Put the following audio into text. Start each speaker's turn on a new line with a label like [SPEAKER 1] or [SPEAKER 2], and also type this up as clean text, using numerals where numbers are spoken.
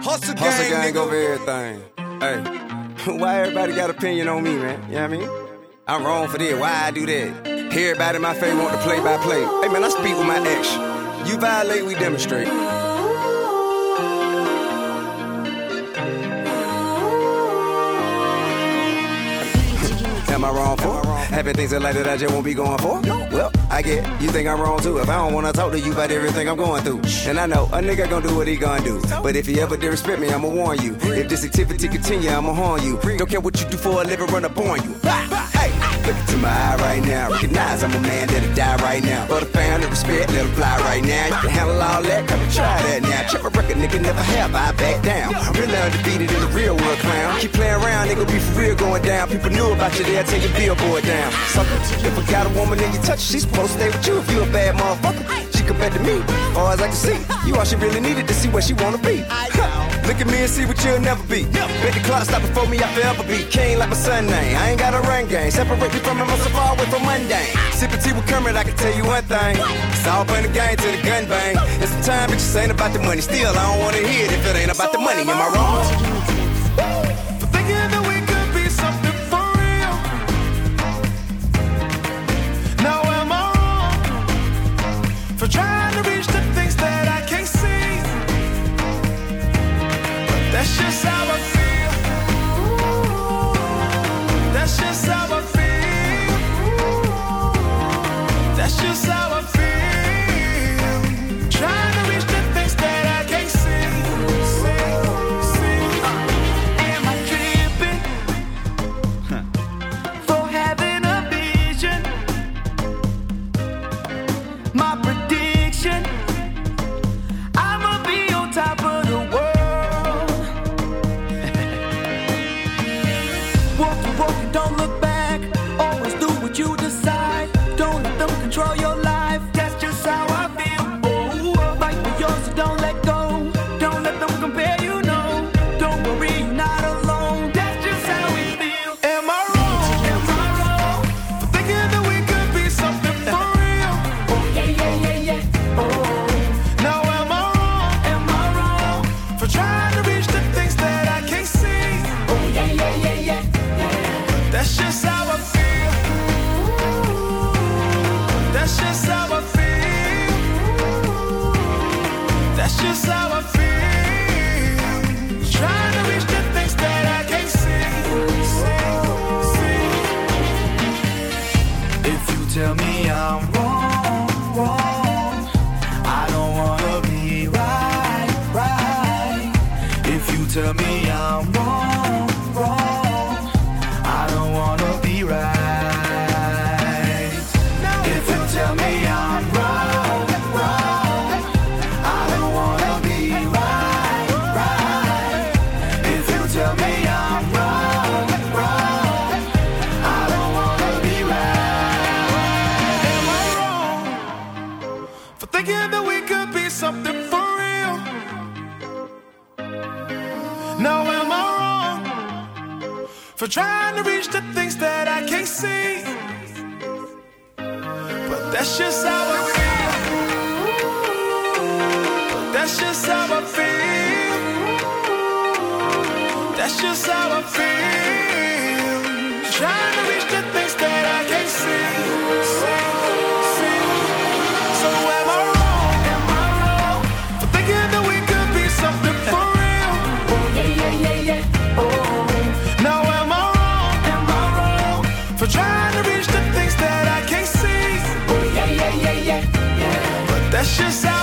[SPEAKER 1] Hustle gang over everything. Hey, why everybody got opinion on me, man? You know what I mean? I'm wrong for this. Why I do that? Everybody in my face want to play by play. Hey, man, I speak with my action. You violate, we demonstrate. Am I wrong for? Having things in life that I just won't be going for? Well, I get you think I'm wrong too. If I don't wanna talk to you about everything I'm going through. And I know a nigga gon' do what he gon' do. But if he ever disrespect me, I'ma warn you. If this activity continue, I'ma harm you. Don't care what you do for a living, run up on you. Hey, look into my eye right now. Recognize I'm a man that'll die right now. For the fan of respect, let him fly right now. You can handle all that, come and try that now. Check a record, nigga, never have I back down. Really undefeated in the real world, clown. Keep playing around, nigga, be for real going down. People knew about you there, take your billboard down. Sucker, if I got a woman and you touch her, she's supposed to stay with you. If you a bad motherfucker, she compared to me. Far as I can see, you all she really needed to see where she wanna be. Look at me and see what you'll never be. Bet the clock stop before me, I forever be king like my son name. I ain't got a ring game, separate me from him, I'm so far away from mundane. Sippin' tea with Kermit, I can tell you one thing. It's all playing the game till the gun bang. And sometimes it just ain't about the money. Still, I don't wanna hear it if it ain't about the money. Am I wrong?
[SPEAKER 2] For thinking that we could be something for real. Now am I wrong for trying to reach the things that I can't see? But that's just how I feel. That's just how I feel. That's just how I feel. Trying to reach the things that I can't see. Am I tripping for having a vision? My prediction, I'ma be on top of the world. Walk, don't look back. Always do what you decide. Don't let them control your life. That's just how I feel. Oh, fight for yours, so don't let go. Don't let them compare you, no. Don't worry, you're not alone. That's just how we feel. Am I wrong? Am I wrong for thinking that we could be something for real? Oh, yeah. Oh, now am I wrong? Am I wrong for trying to reach the things that I can't see? Oh, yeah. That's just how I feel. That's just how I feel. That's just how I feel. Trying to reach the things that I can't see. If you tell me I'm wrong, I don't wanna be right. If you tell me I'm wrong, I don't wanna be right. If you tell me I'm wrong, I don't wanna be right. If you tell me I'm wrong, I don't wanna be right. Am I wrong for thinking that we could be something for real? Now am I wrong for trying to reach the things that I can't see? But that's just how I feel. That's just how I feel. That's just how I feel. Trying to reach the things that I can't see. So am I wrong? Am I wrong for thinking that we could be something for real? Oh, yeah. Oh, now am I wrong? Am I wrong for trying to reach the things that I can't see? Oh, yeah. But that's just how